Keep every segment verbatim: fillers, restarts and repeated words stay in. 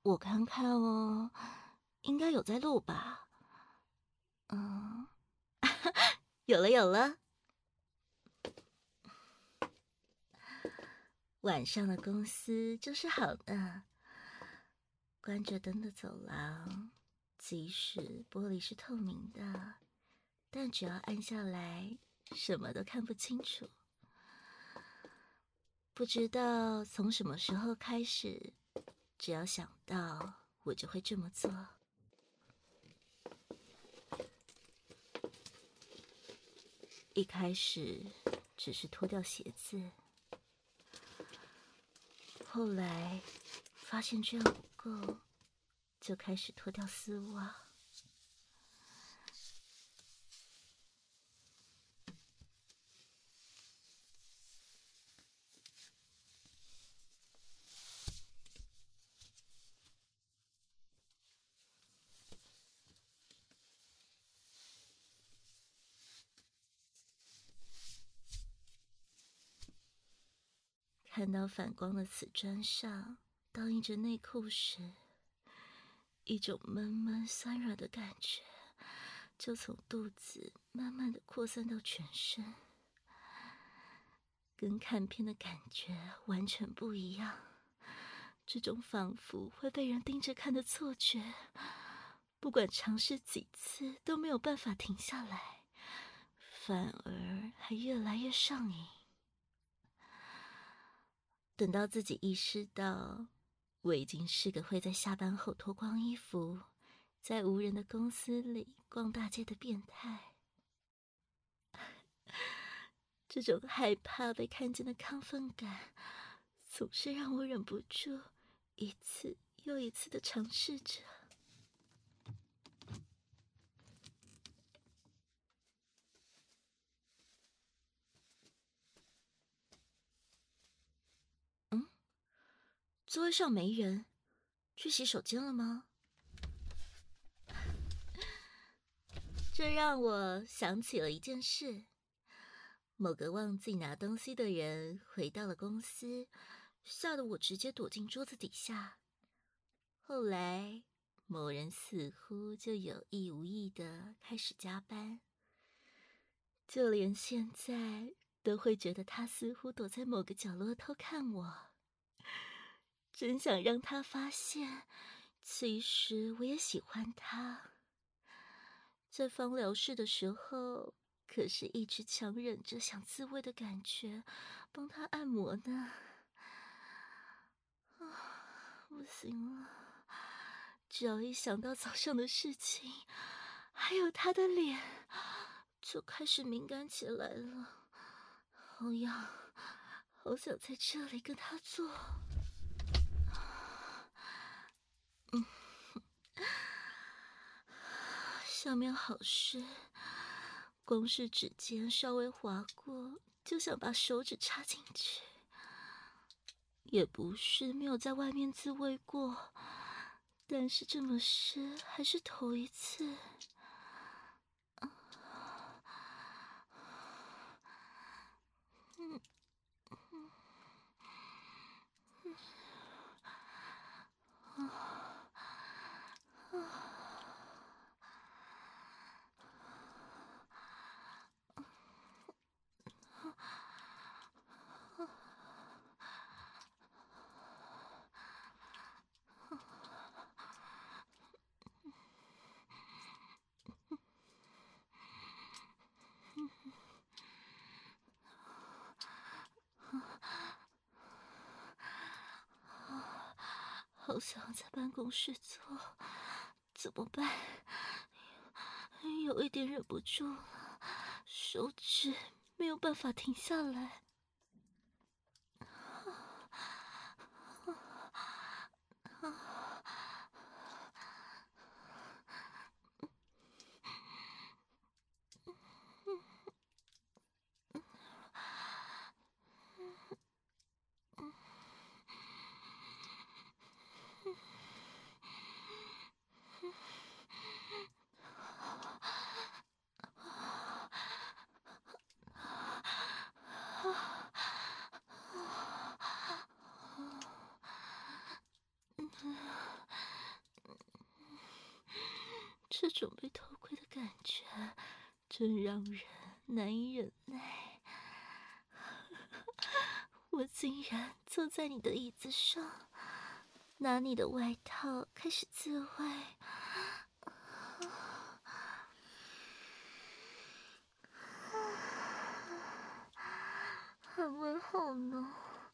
我看看哦，应该有在录吧？嗯，有了有了。晚上的公司就是好的，关着灯的走廊，即使玻璃是透明的，但只要按下来，什么都看不清楚。不知道从什么时候开始，只要想到，我就会这么做。一开始只是脱掉鞋子，后来发现这样不够，就开始脱掉丝袜。看到反光的瓷砖上倒映着内裤时，一种闷闷酸软的感觉就从肚子慢慢的扩散到全身，跟看片的感觉完全不一样。这种仿佛会被人盯着看的错觉，不管尝试几次都没有办法停下来，反而还越来越上瘾。等到自己意识到我已经是个会在下班后脱光衣服，在无人的公司里逛大街的变态，这种害怕被看见的亢奋感，总是让我忍不住一次又一次的尝试着。嗯，座位上没人，去洗手间了吗？这让我想起了一件事。某个忘记拿东西的人回到了公司，吓得我直接躲进桌子底下。后来，某人似乎就有意无意的开始加班，就连现在都会觉得他似乎躲在某个角落偷看我。真想让他发现，其实我也喜欢他。在芳疗室的时候，可是一直强忍着想自慰的感觉，帮他按摩呢。啊，不行了，只要一想到早上的事情，还有他的脸，就开始敏感起来了。好痒，好想在这里跟他做。嗯，下面好湿，光是指尖稍微划过，就想把手指插进去。也不是没有在外面自慰过，但是这么湿还是头一次。嗯嗯嗯啊好想在办公室做，怎么办？有一点忍不住了，手指没有办法停下来。 这种被偷窥的感觉真让人难以忍耐。我竟然坐在你的椅子上，拿你的外套开始自慰。很温好浓，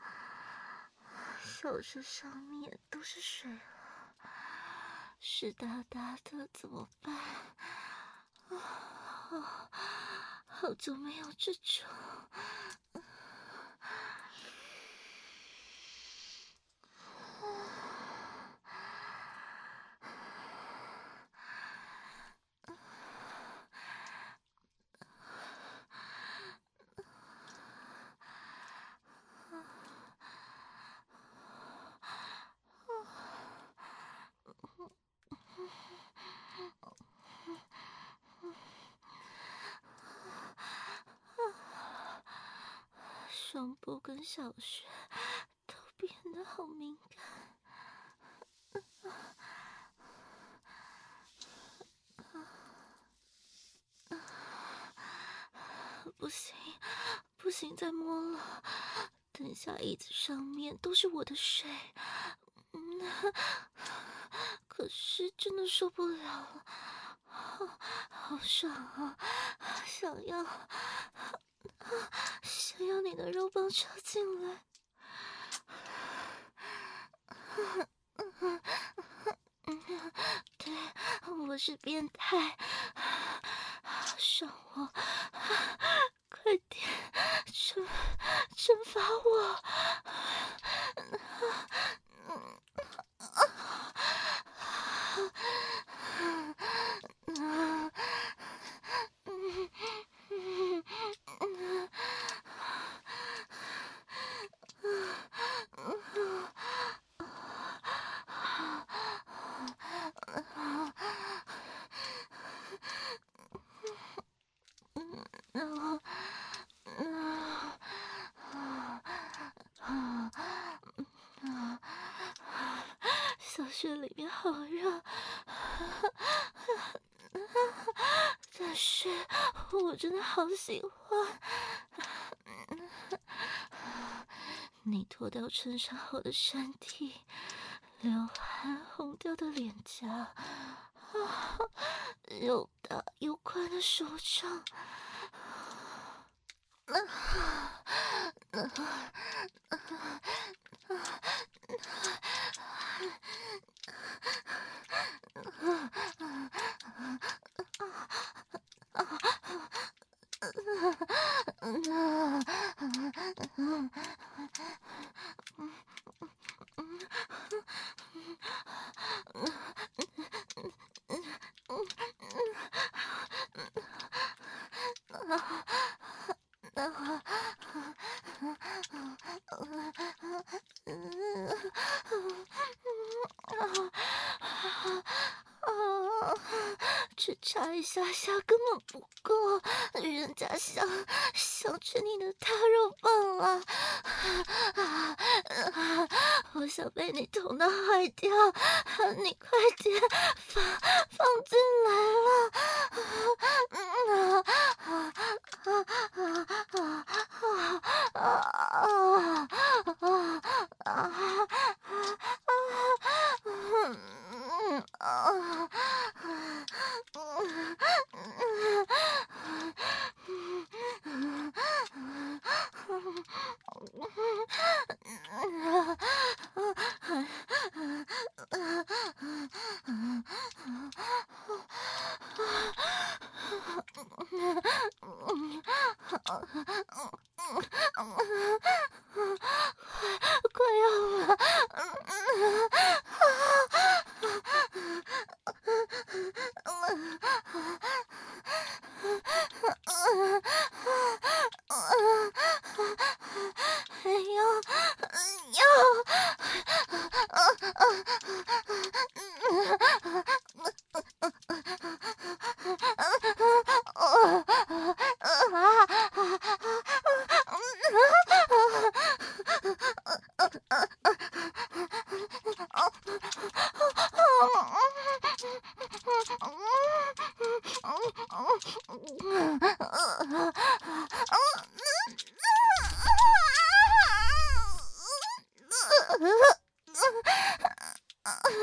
小穴上面都是水了，湿哒哒的怎么办？啊，好久没有这种。双部跟小穴都变得好敏感。不行，不行，再摸了。等下椅子上面都是我的水，嗯，可是真的受不了了，好，好爽啊！想要，想要你的肉棒插进来。对，我是变态，爽我！快点，惩惩罚我！小穴里面好热，但是我真的好喜欢。你脱掉衬衫后的身体，流汗红掉的脸颊，又大又宽的手掌。只插一下下根本不够，人家想想吃你的大肉棒了。我想被你捅到坏掉，你快点放放进来了。快要了。哎呦，呦！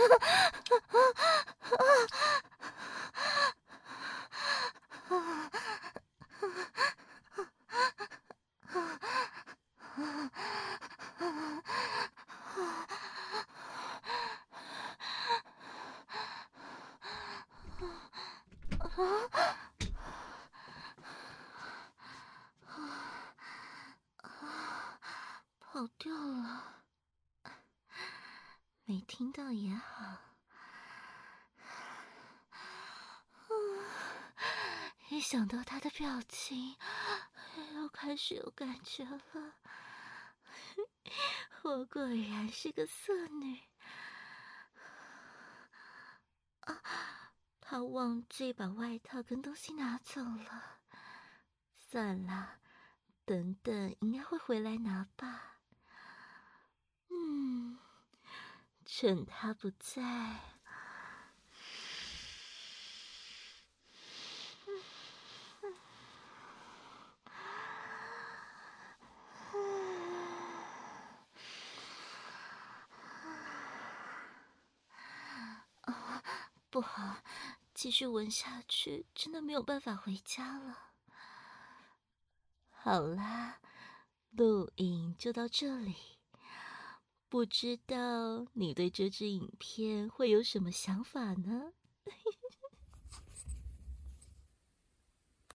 跑掉了，没听到也好。一想到他的表情，又开始有感觉了。我果然是个色女。啊，他忘记把外套跟东西拿走了。算了，等等应该会回来拿吧。嗯，趁他不在。啊，不好，继续闻下去真的没有办法回家了。好啦，录影就到这里。不知道你对这支影片会有什么想法呢？